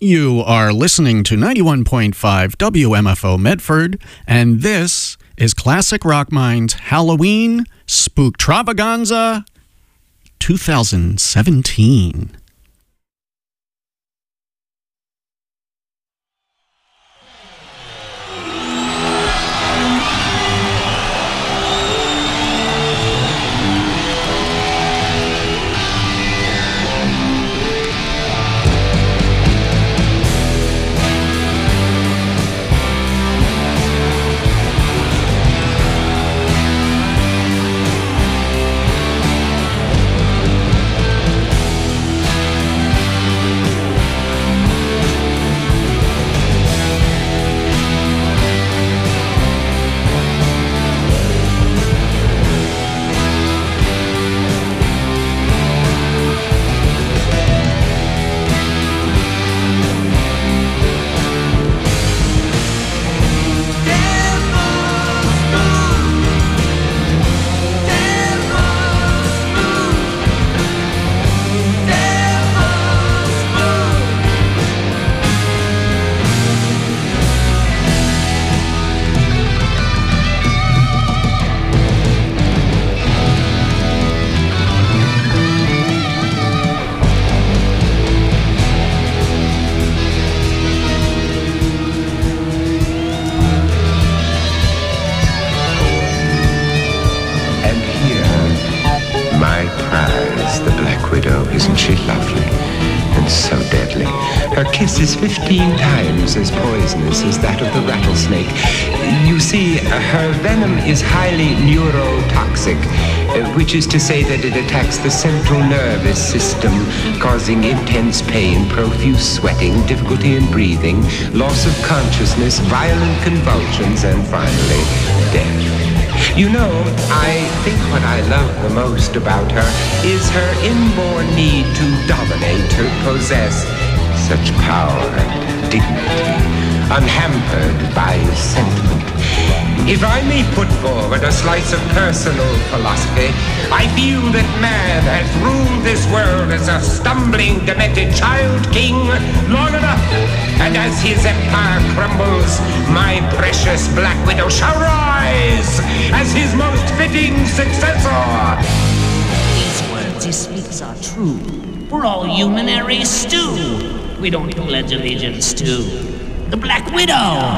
You are listening to 91.5 WMFO Medford, and this is Classic Rock Mind's Halloween Spooktravaganza 2017. Is 15 times as poisonous as that of the rattlesnake. You see, her venom is highly neurotoxic, which is to say that it attacks the central nervous system, causing intense pain, profuse sweating, difficulty in breathing, loss of consciousness, violent convulsions, and finally, death. You know, I think what I love the most about her is her inborn need to dominate, to possess such power and dignity, unhampered by sentiment. If I may put forward a slice of personal philosophy, I feel that man has ruled this world as a stumbling, demented child king long enough, and as his empire crumbles, my precious Black Widow shall rise as his most fitting successor. These words he speaks are true. We're all human Aries stew. We don't pledge allegiance to the Black Widow.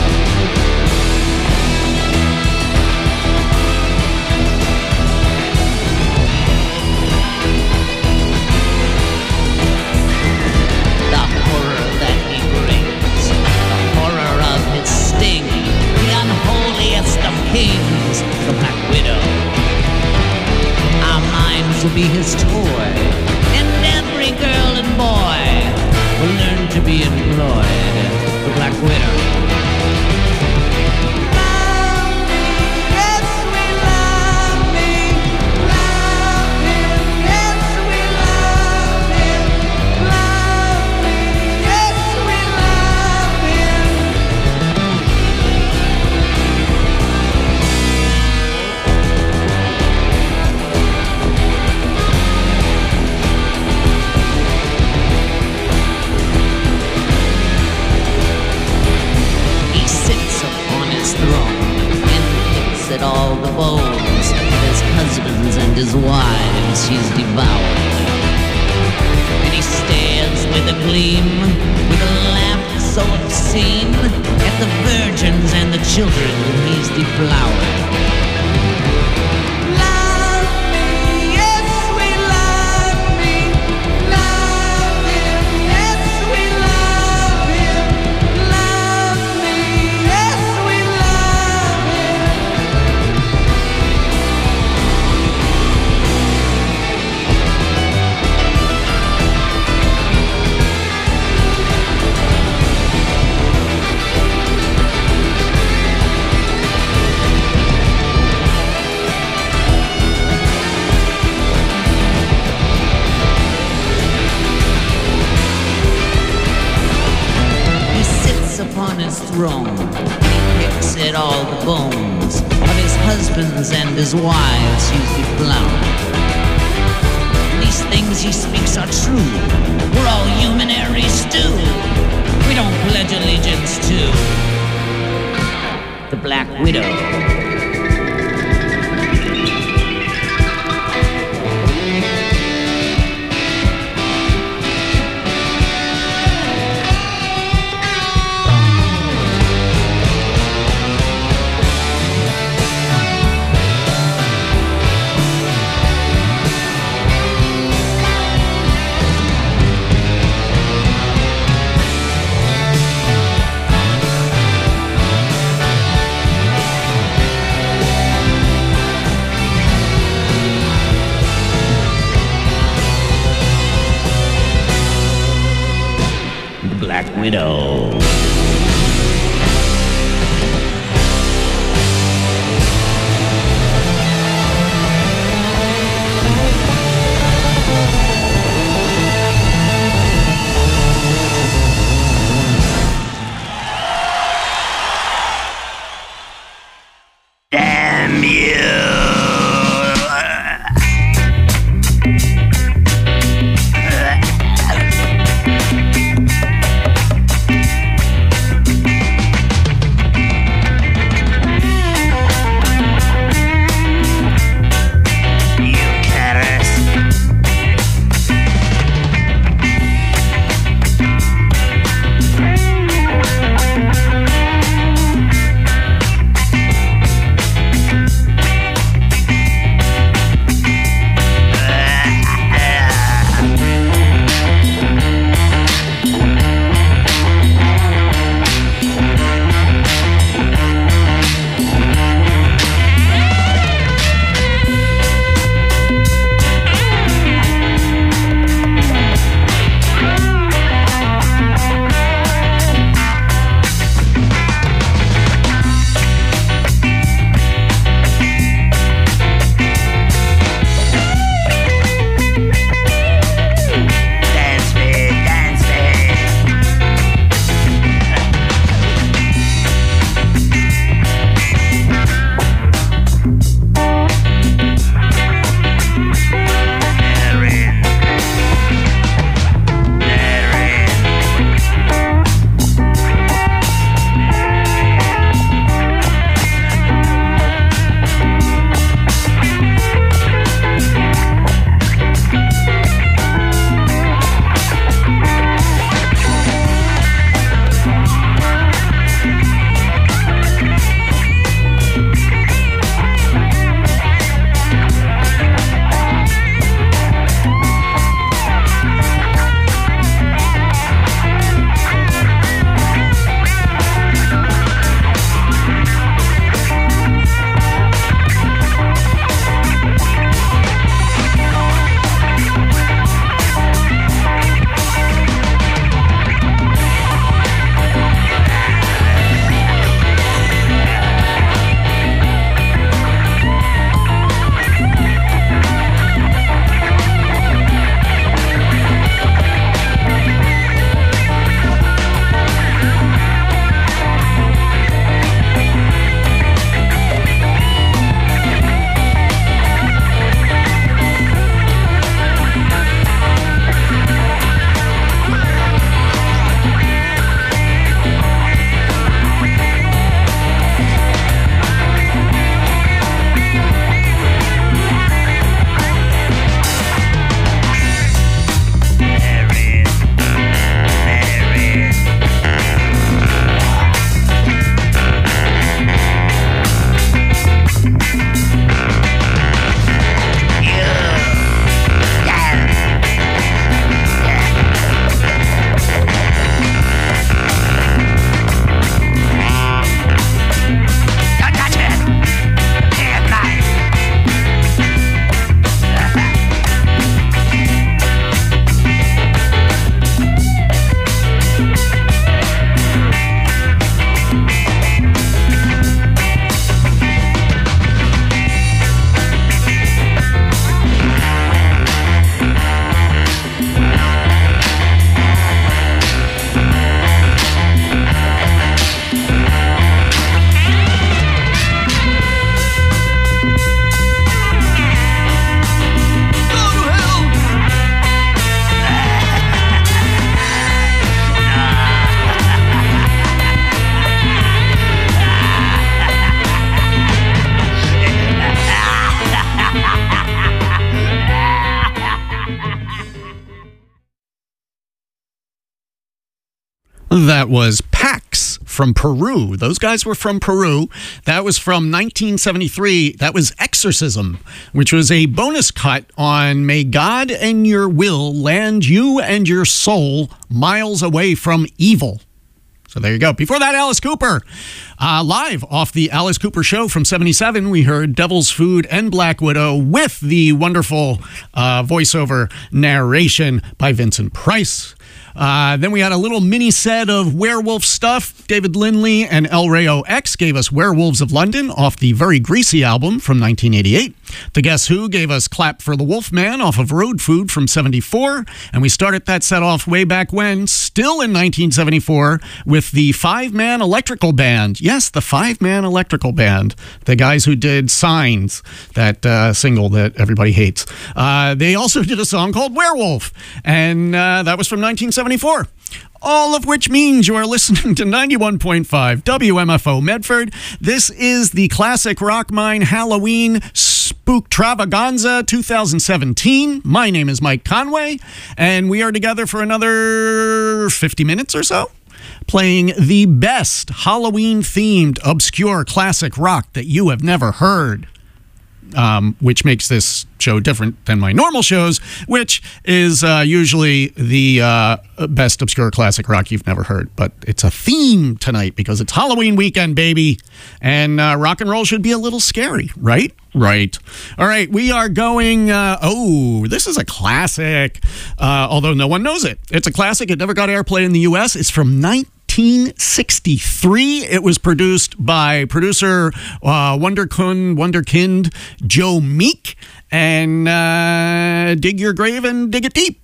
The horror that he brings, the horror of his sting, the unholiest of kings, the Black Widow. Our minds will be his toy, and every girl and boy will learn to be employed, the Black Widow. At all the bones of his husbands and his wives he's devoured. And he stares with a gleam, with a laugh so obscene, at the virgins and the children he's deflowered. Throne. He picks at all the bones of his husbands and his wives he's deflowered. These things he speaks are true. We're all human Aries stew. Widow. Black Widow. Damn you! That was Pax from Peru. Those guys were from Peru. That was from 1973. That was Exorcism, which was a bonus cut on May God and Your Will Land You and Your Soul Miles Away from Evil. So there you go. Before that, Alice Cooper. Live off the Alice Cooper Show from 77, we heard Devil's Food and Black Widow with the wonderful voiceover narration by Vincent Price. Then we had a little mini set of werewolf stuff. David Lindley and El Rayo X gave us Werewolves of London off the Very Greasy album from 1988. The Guess Who gave us Clap for the Wolfman off of Road Food from 74. And we started that set off way back when, still in 1974, with the Five-Man Electrical Band. Yes, the Five-Man Electrical Band. The guys who did Signs, that single that everybody hates. They also did a song called Werewolf. And that was from 1974. All of which means you are listening to 91.5 WMFO Medford. This is the Classic Rock Mine Halloween Spooktravaganza 2017. My name is Mike Conway, and we are together for another 50 minutes or so, playing the best Halloween-themed obscure classic rock that you have never heard. Which makes this show different than my normal shows, which is usually the best obscure classic rock you've never heard. But it's a theme tonight because it's Halloween weekend, baby. And rock and roll should be a little scary, right? Right. All right, we are going... this is a classic, although no one knows it. It's a classic. It never got airplay in the U.S. It's from 1963. It was produced by producer Wunderkind Joe Meek. And dig your grave and dig it deep.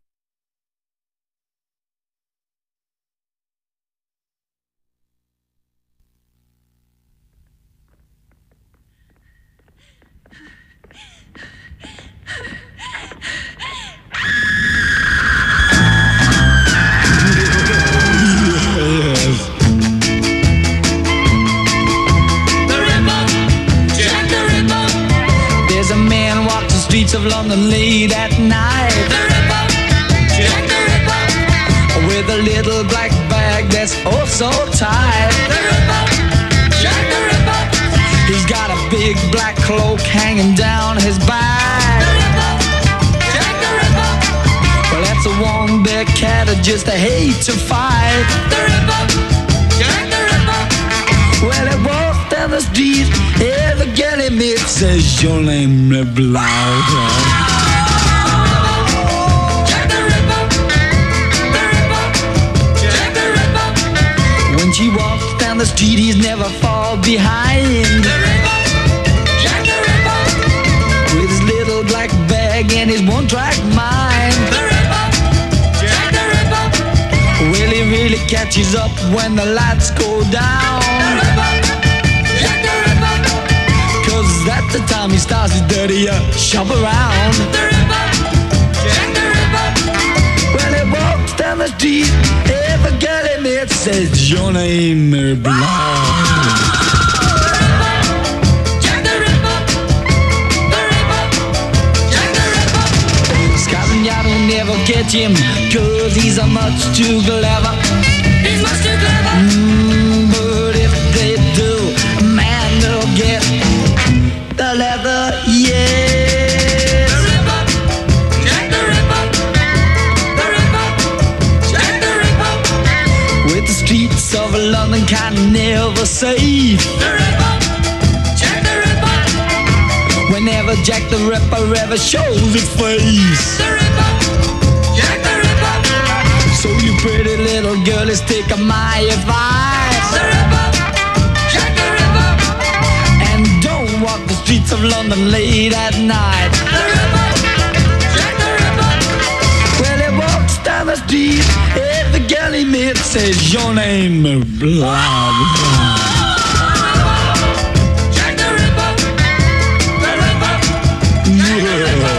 Streets of London late at night. The Ripper, Jack the Ripper, with a little black bag that's oh so tight. The Ripper, Jack the Ripper, he's got a big black cloak hanging down his back. The Ripper, Jack the Ripper, well that's a one big cat that just a hate to fight. The Ripper, Jack the Ripper, well it walks down the street, every girl he meets says your name, blah. Jack the Ripper, the Ripper, Jack the Ripper. When she walks down the street, he's never fall behind. The Ripper, Jack the Ripper, with his little black bag and his one-track mind. The Ripper, Jack the Ripper, well he really catches up when the lights go down. The Ripper, Jack the Ripper, 'cause that's the time he starts his dirty shop around. The Ripper, Jack the Ripper, well he walks down the street, every girl he meets says your name, blah. Jack the Ripper, the Ripper, Jack the Ripper. Scotland Yard will never catch him, 'cause he's a much too clever. He's much too clever. But if they do, man, they'll get the leather, yeah. The Ripper, Jack the Ripper, the Ripper, Jack the Ripper, with the streets of London kind of never safe. The Ripper, Jack the Ripper, whenever Jack the Ripper ever shows his face. The Ripper, Jack the Ripper, so you pretty little girlies take my advice. The Ripper, Jack the Ripper, and don't walk the streets of London late at night. The Ripper, Jack the Ripper, well he walks down the street, every girl he meets says your name, blah blah. Jack the Ripper, the Ripper, Jack the Ripper.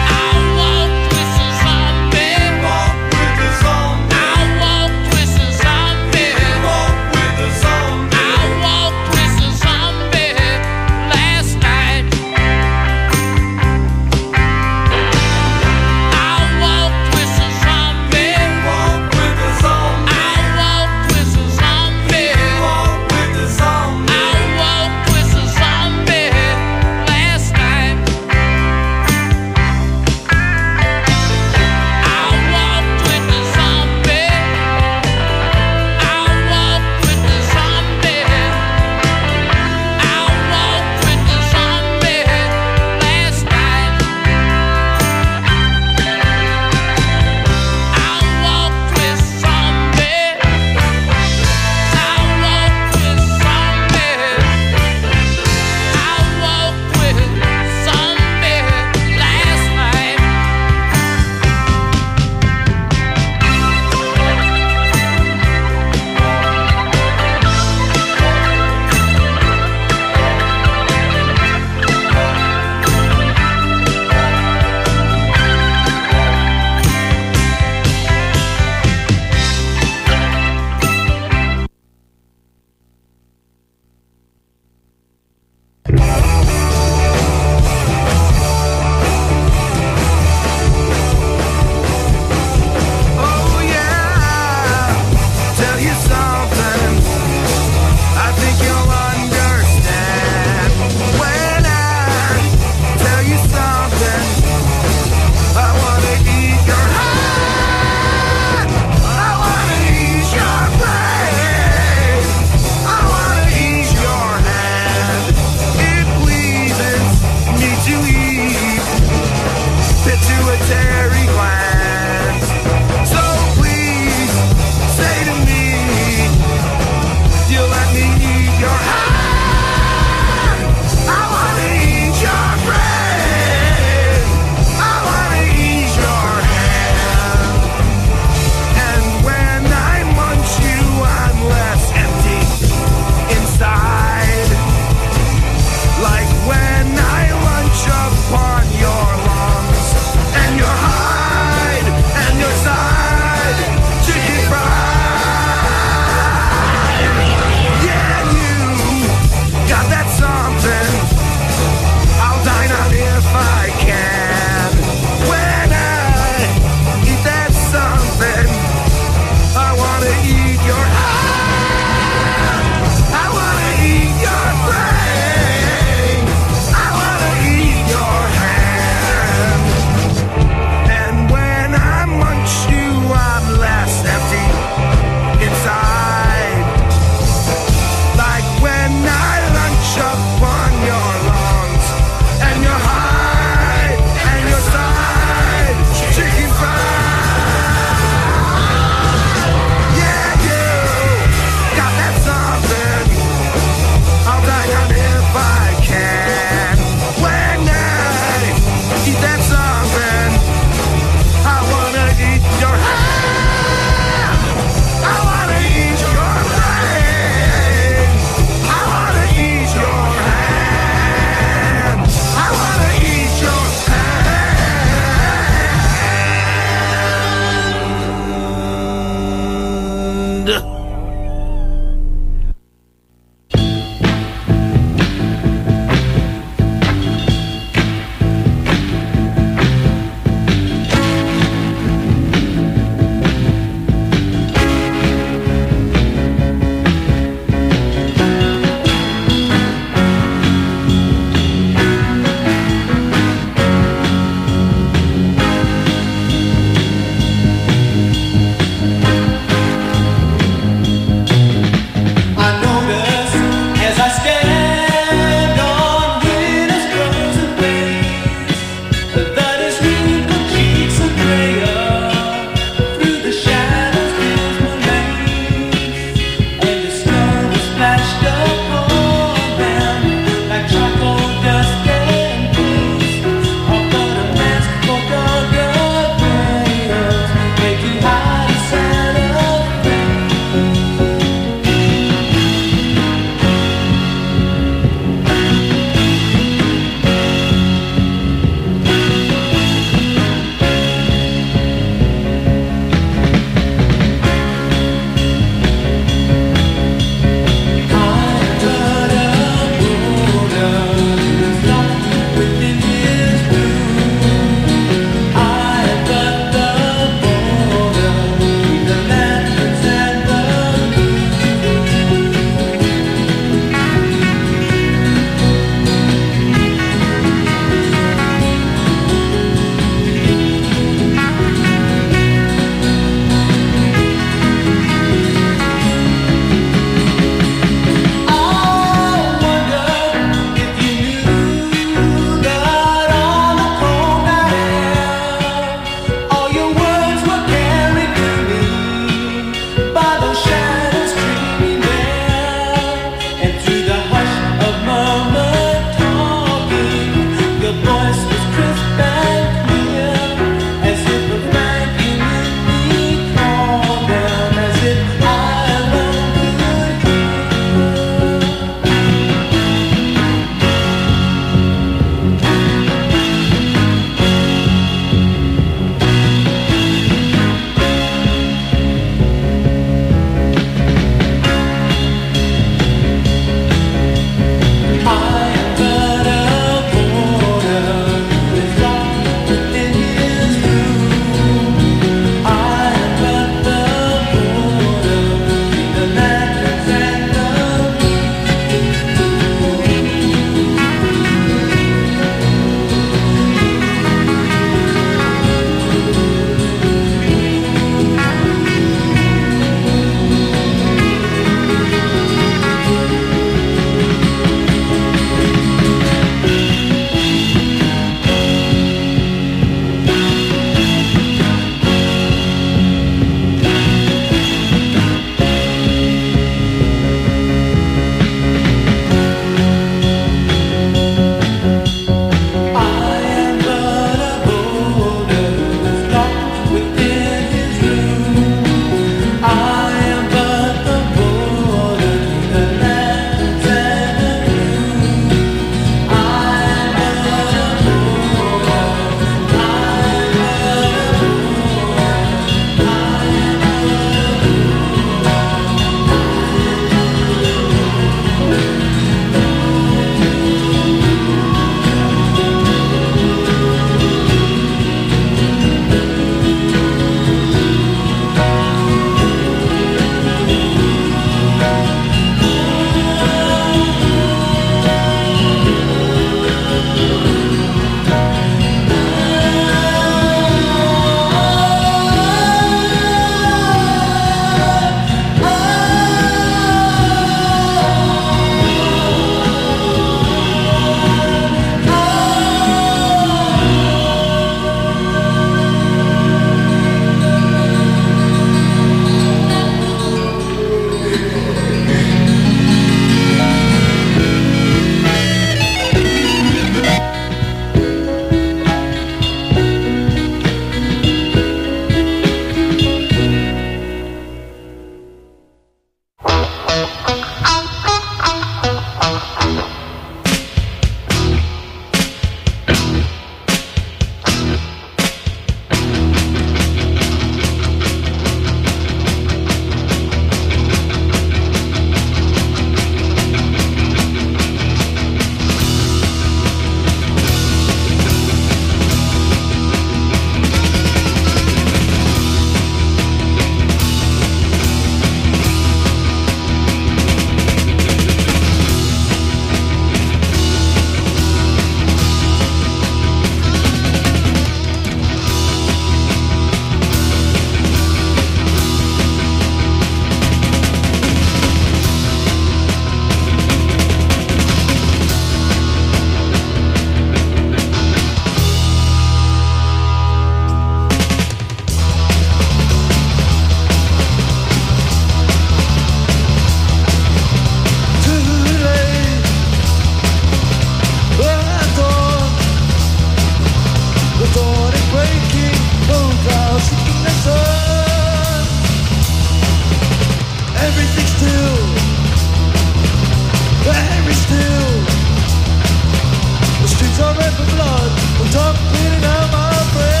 be still. The streets are red with blood. The tongue bleeding out my friend.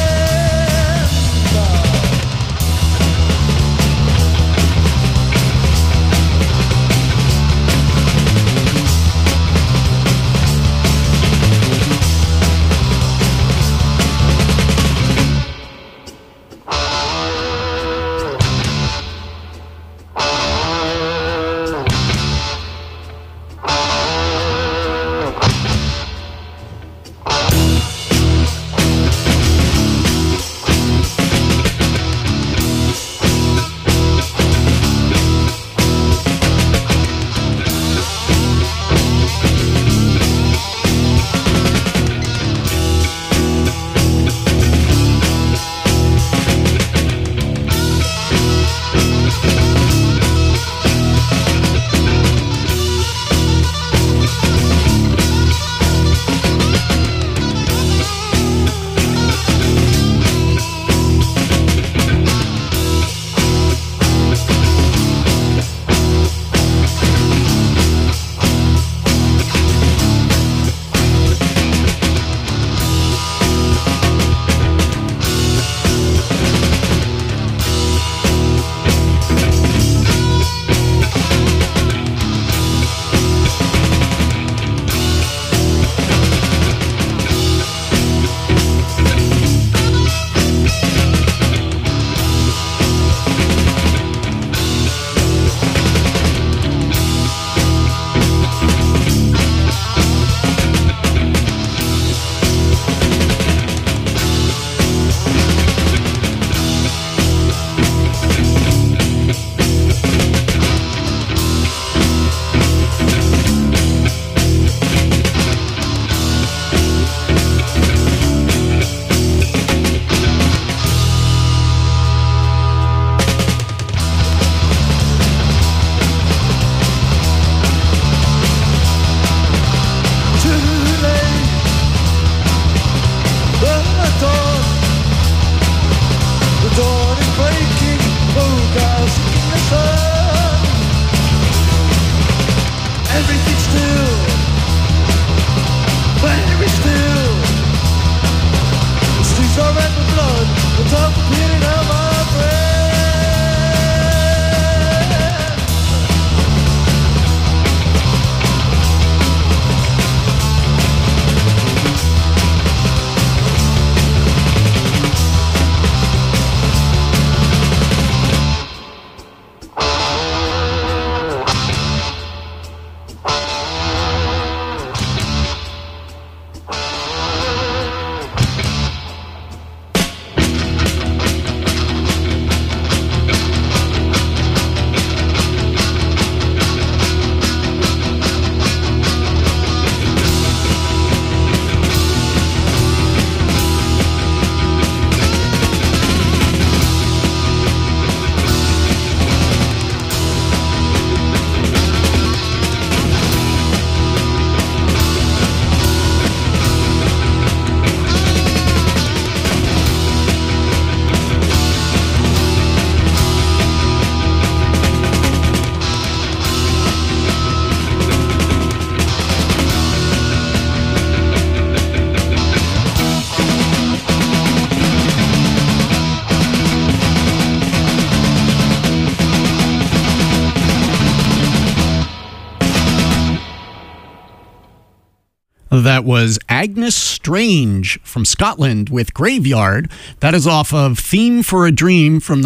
That was Agnes Strange from Scotland with Graveyard. That is off of Theme for a Dream from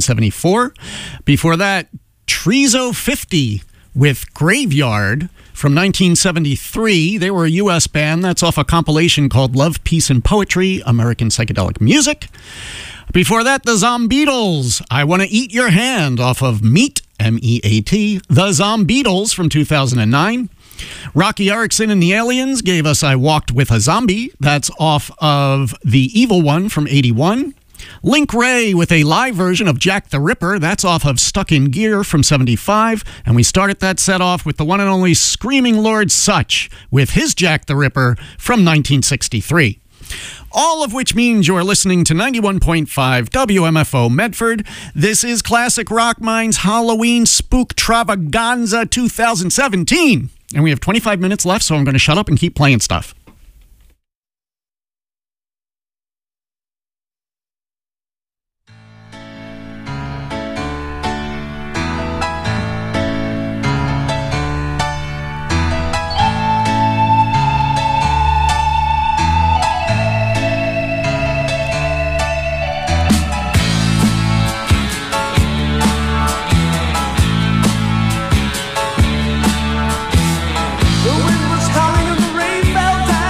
1974. Before that, Trezo 50 with Graveyard from 1973. They were a U.S. band. That's off a compilation called Love, Peace, and Poetry, American Psychedelic Music. Before that, the Zombeatles, I Want to Eat Your Hand off of Meat, M-E-A-T, the Zombeatles from 2009. Rocky Erickson and the Aliens gave us I Walked with a Zombie. That's off of The Evil One from 81. Link Wray with a live version of Jack the Ripper. That's off of Stuck in Gear from 75. And we started that set off with the one and only Screaming Lord Sutch with his Jack the Ripper from 1963. All of which means you're listening to 91.5 WMFO Medford. This is Classic Rock Mind's Halloween Spook Travaganza 2017. And we have 25 minutes left, so I'm going to shut up and keep playing stuff. The wind was howling and the rain fell down.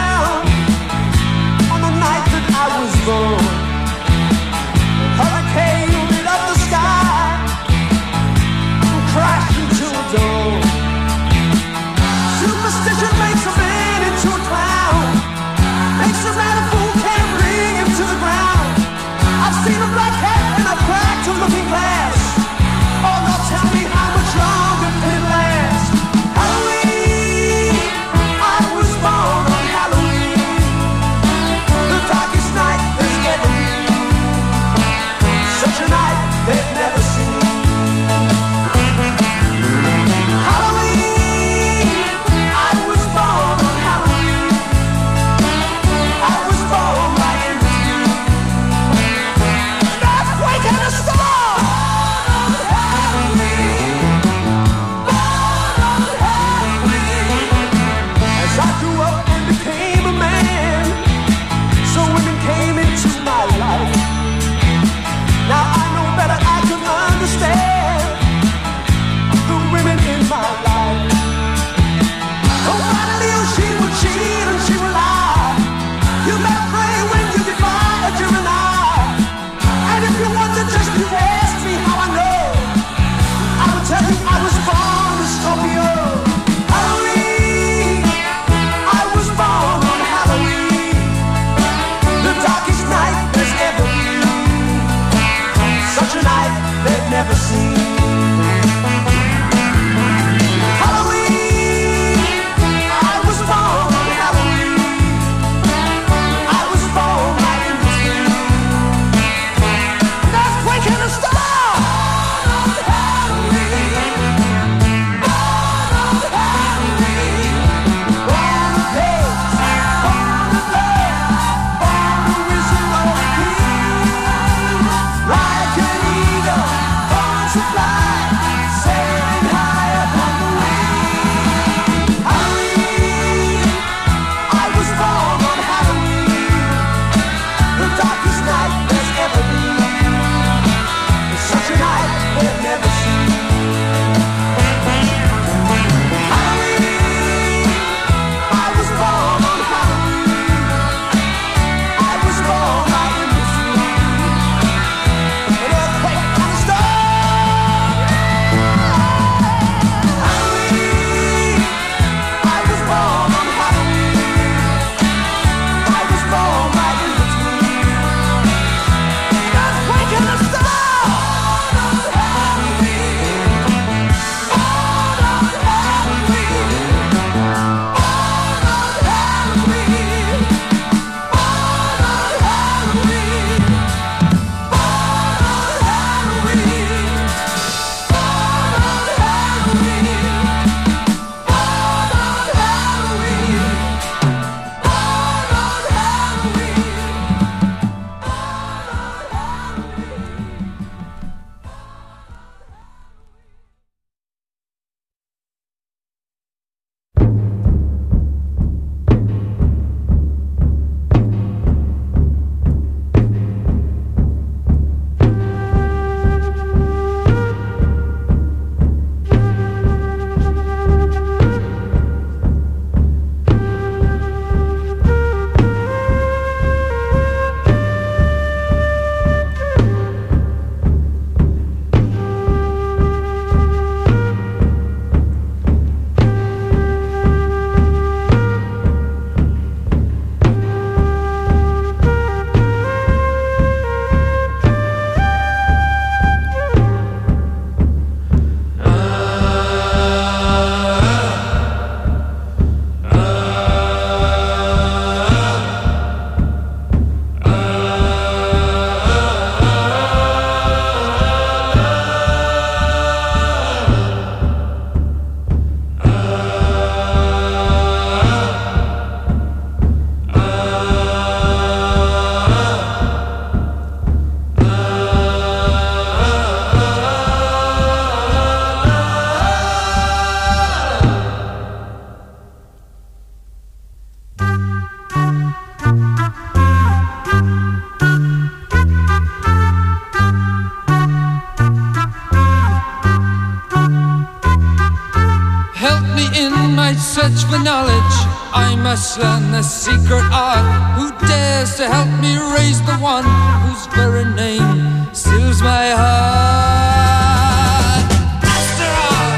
knowledge, I must learn the secret art. Who dares to help me raise the one whose very name stills my heart? Astaroth!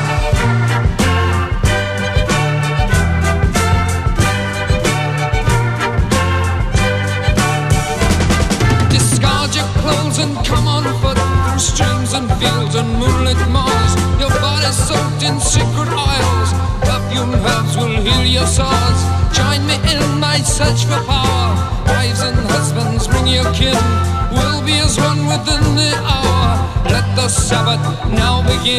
Discard your clothes and come on foot through streams and fields and moonlit moors. Your body's soaked in secret oils. Perfume herbs will heal your sores. Join me in my search for power. Wives and husbands, bring your kin. We'll be as one within the hour. Let the Sabbath now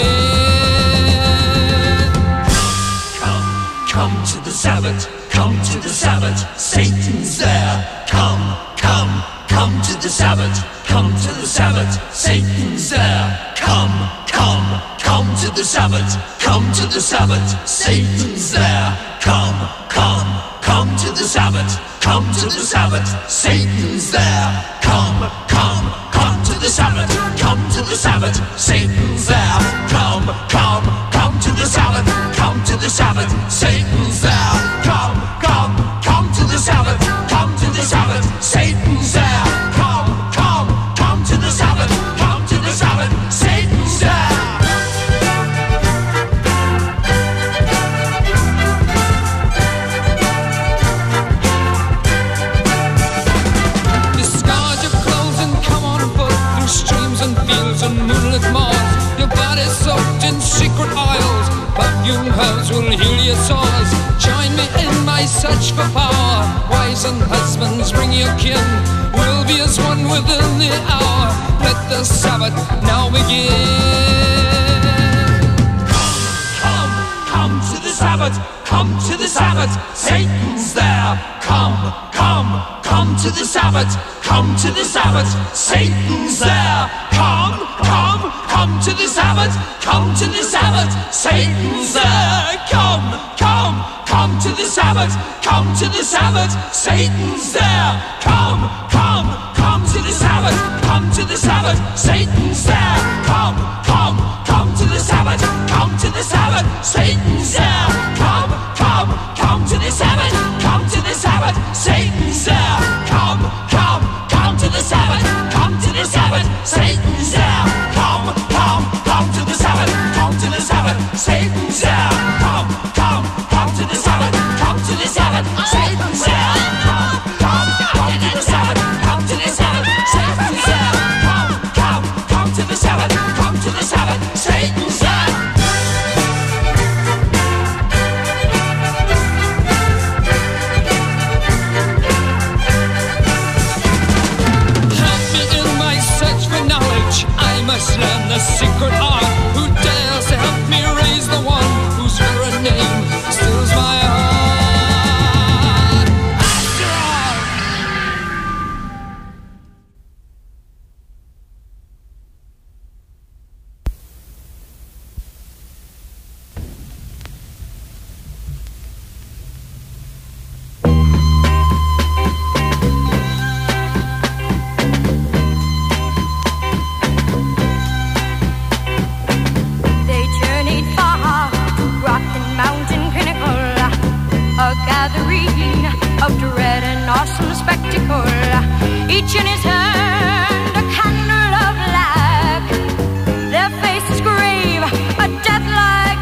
begin. Come to the Sabbath. Come to the Sabbath. Satan's there. Come to the Sabbath. Come to the Sabbath. Satan's there. Come to the Sabbath. Come to the Sabbath. Satan's there. Come to the Sabbath. Come to the Sabbath. Satan's there. Come to the Sabbath. Come to the Sabbath. Satan's there. Come to the Sabbath. Come to the Sabbath. Satan's there. Come to the Sabbath. Come to the Sabbath. Satan's there. Come to the Sabbath. Come to the Sabbath. Satan's there. Streams and fields and moonlit moors. Your body's soaked in secret oils. Perfume herbs will heal your sores. Join me in my search for power. Wives and husbands, bring your kin. We'll be as one within the hour. Let the Sabbath now begin. Come to the Sabbath. Come to the Sabbath. Satan's there. Come to the Sabbath. Come to the Sabbath. Satan's there. Come to the Sabbath. Come to the Sabbath. Satan's there. Come to the Sabbath. Come to the Sabbath. Satan's there. Come to the Sabbath. Come to the Sabbath. Satan's there. Come to the Sabbath. Come to the Sabbath. Satan's there. Come to the Sabbath. Come to the Sabbath. Satan's there. Come to the Sabbath. Come to the Sabbath. Satan's there. Come to the Sabbath. Come to the Sabbath. Satan's there. Come to the Sabbath. Come to the Sabbath. Satan's there. Come to the Sabbath. Come to the Sabbath. Satan's there. Come to the Sabbath. Come to the Sabbath. Satan's there. I must learn the secret art. Who dares to help me raise the one whose very name stills my heart? Astaroth! Of dread and awesome spectacle, each in his hand a candle of black. Their faces grave, a death-like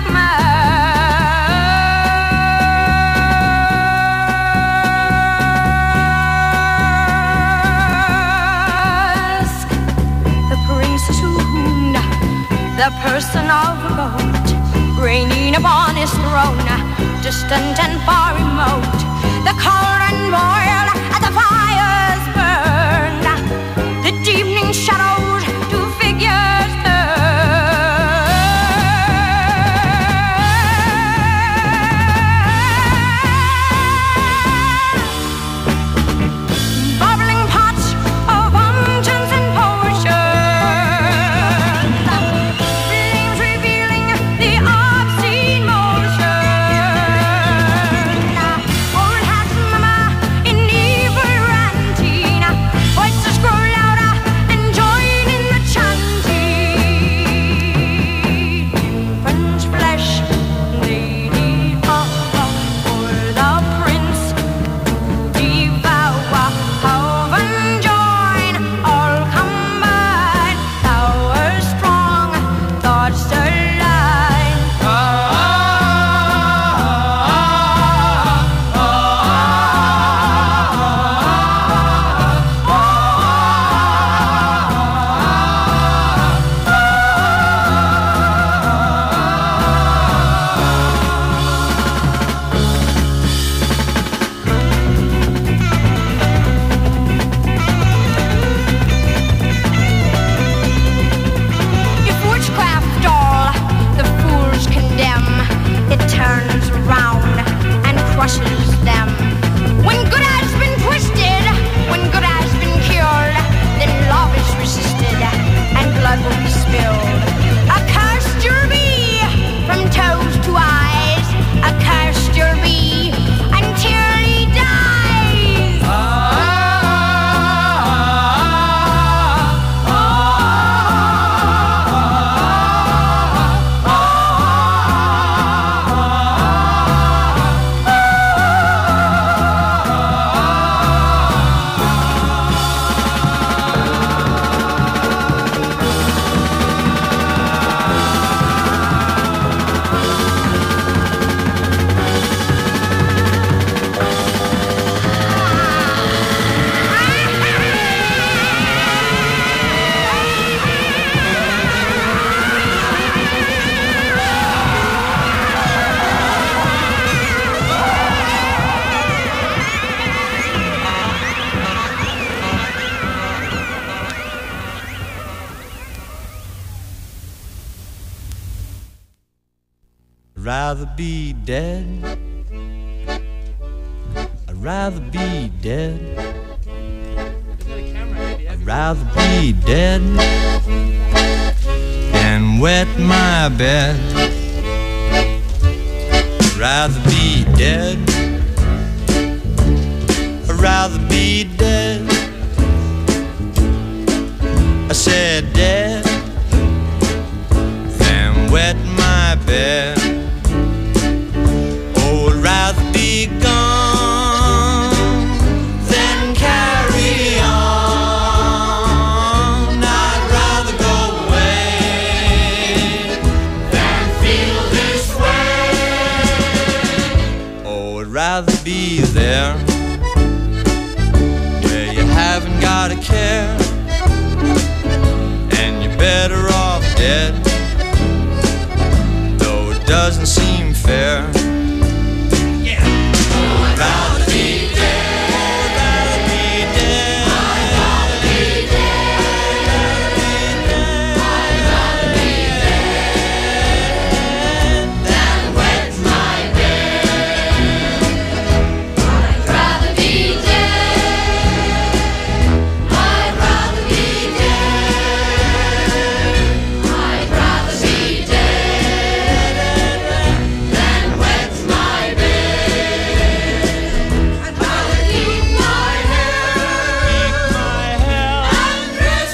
mask. The prince assumed the person of a god, reigning upon his throne, distant and far remote. The cauldron boiled, the fires burned, the deepening shadows to figures turned. Bubbling pots of unguents and potions, flames revealing the obscene motion. rather be dead. I'd rather be dead. I'd rather be dead and wet my bed. I'd rather be dead. I'd rather be dead. I said dead and wet my bed. Oh, I'd rather be gone than carry on. I'd rather go away than feel this way. Oh, I'd rather be there where you haven't got a care, and you're better off dead, though it doesn't seem fair. Yeah. I'd rather be dead. I'd rather be dead. I'd rather be dead. I'd rather be dead than wet my bed. I'd rather be dead. I'd rather be dead. I'd rather be dead than wet my bed. I'd rather keep my hair and dress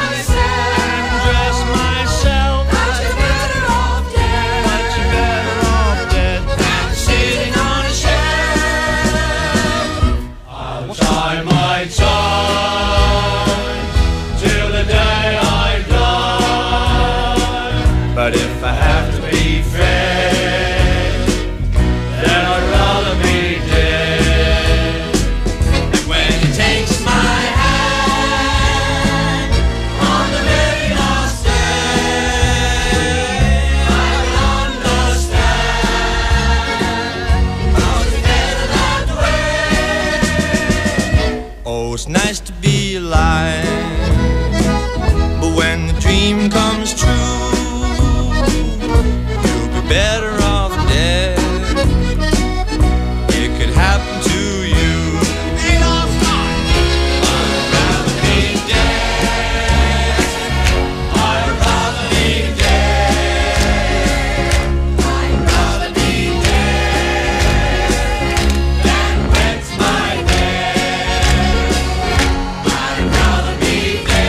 myself. But you're better off dead than sitting on a shelf. I'll tie my tie till the day I die. But if I have to be fair, then I'd rather be dead. And when he takes my hand on the very last day, I will understand how it's better that way. Oh, it's nice to be alive, but when the dream comes true, you'll be better off dead. It could happen to you. I'd rather be dead. I'd rather be dead. I'd rather be dead than wet my bed. I'd rather be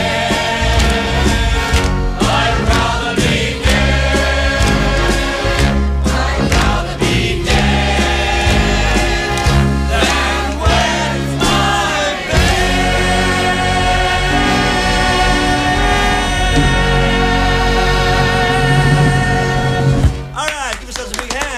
dead. I'd rather be dead. I'd rather be dead than wet my bed. All right, give yourselves a big hand.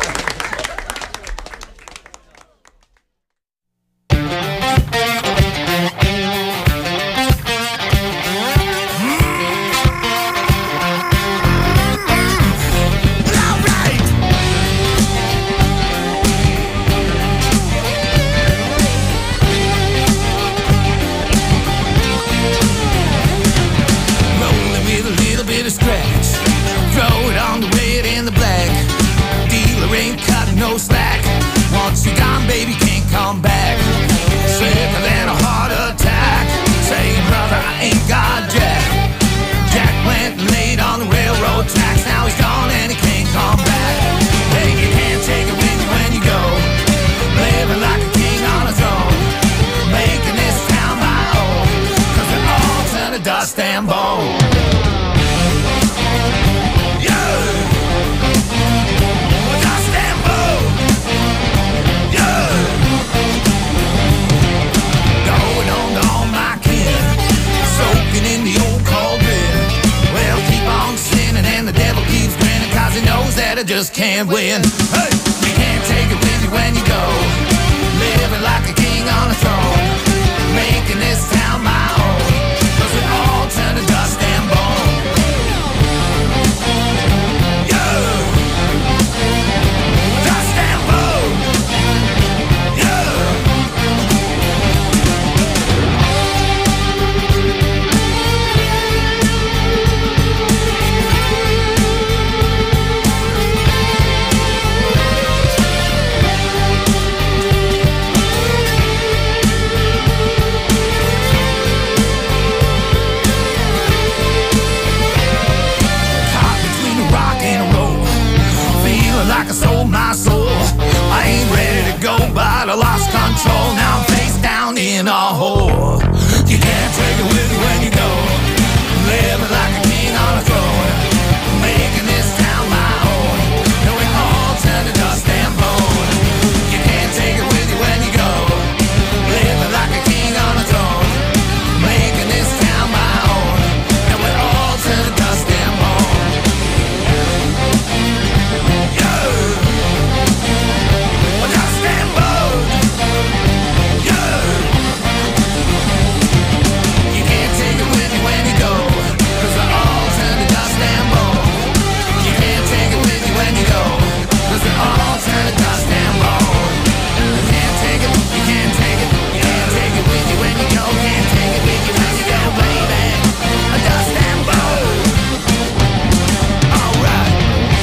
Rolling with a little bit of scratch. Throw it on the red and the black. Dealer ain't cutting no slack. Once you're gone, baby, can't come back. Sicker than a heart attack. Saying, brother, I ain't got Jack. Jack went and laid on the railroad tracks. Now he's gone and he can't come back. Hey, you can't take it with you when you go. Living like a king on a throne. Making this town my own. 'Cause they're all turn to dust and bone. Yeah. Dust and bone. Yeah. lost control. Now I'm face down in a hole. You can't take it with you when you go. Living like a king on a throne, making this town my own. And we all turn to dust and bone. You can't take it with you when you go. Living like a king on a throne, making this town my own. And we all turn to dust and bone. Yo, dust and bone. Yo, you can't take it with you when you go. Cause we all turn to dust and bone. You can't take it with you when you go. Cause we all turn to dust and bone. You can't take it, you can't take it. You can't take it with you when you go. Can't take it with you when you go, baby. Dust and bone. Alright.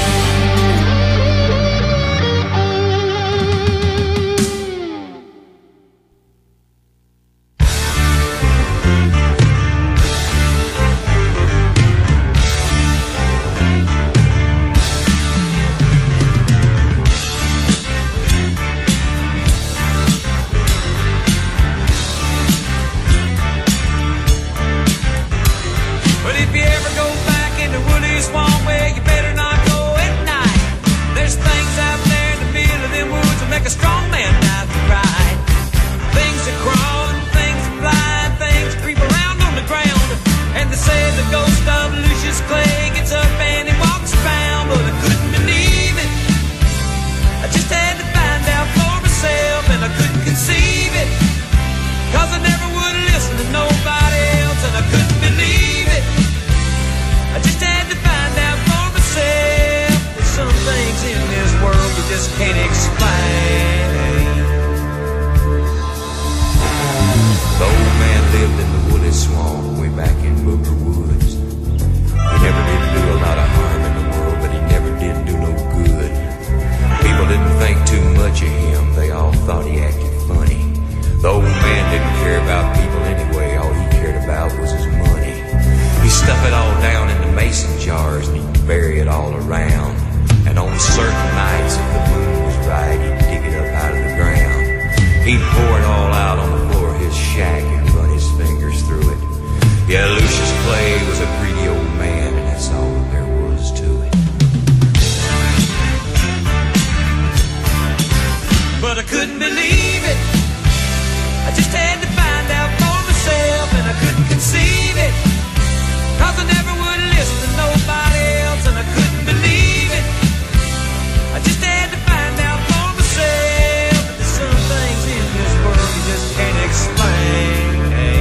But if you ever go back in the woody swamp, well, you better not go at night. There's things out there in the middle of them woods that make a strong man not to ride. Things are crawling, things are flying, things creep around on the ground. And they say the ghost of Lucius Clay gets up and he walks around, but I couldn't believe it. I just had to find out for myself, and I couldn't conceive it. Cause I never would listen to nobody else, and I couldn't believe it. I just had to find out for myself. There's some things in this world you just can't explain. The old man lived in the woolly swamp way back in Booker Woods. He never did do a lot of harm in the world, but he never did do no good. People didn't think too much of him, they all thought he acted funny. The old man didn't care about people anyway, all he cared about was his money. He'd stuff it all down into mason jars and he'd bury it all around. And on certain nights, if the moon was right, he'd dig it up out of the ground. He'd pour it all out on the floor of his shack and run his fingers through it. Yeah, Lucius Clay was a greedy old man, and that's all that there was to it. But I couldn't believe it. I just had to find out for myself, and I couldn't conceive it. Cause I never would listen to nobody else, and I couldn't believe it. I just had to find out for myself. But there's some things in this world you just can't explain.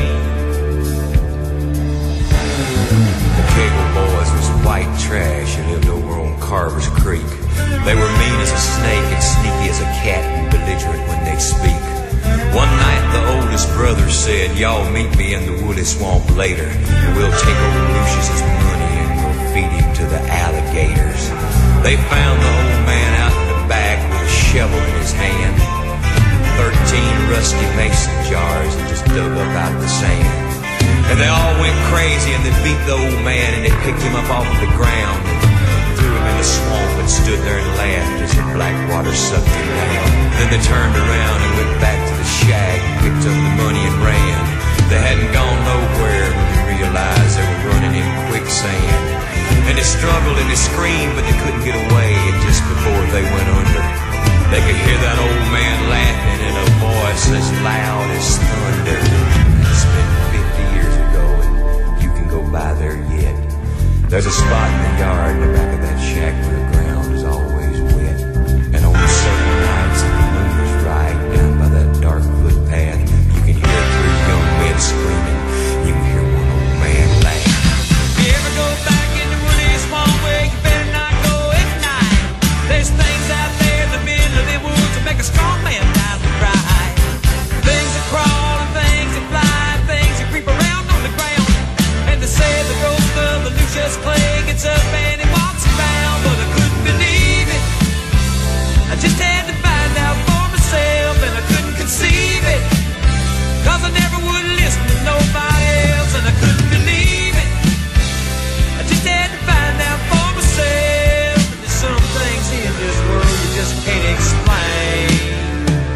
The Cagle boys was white trash who lived over on Carver's Creek. They were mean as a snake and sneaky as a cat and belligerent when they'd speak. One night the oldest brother said, y'all meet me in the woolly swamp later, and we'll take over Lucius's money and we'll feed him to the alligators. They found the old man out in the back with a shovel in his hand, 13 rusty mason jars he just dug up out of the sand. And they all went crazy and they beat the old man and they picked him up off of the ground and threw him in the swamp and stood there and laughed as the black water sucked him down. Then they turned around and went back to the shack and picked up the money and ran. They hadn't gone nowhere when they realized they were running in quicksand. And they struggled and they screamed, but they couldn't get away. And just before they went under, they could hear that old man laughing in a voice as loud as thunder. It's been 50 years ago, and you can go by there yet. There's a spot in the yard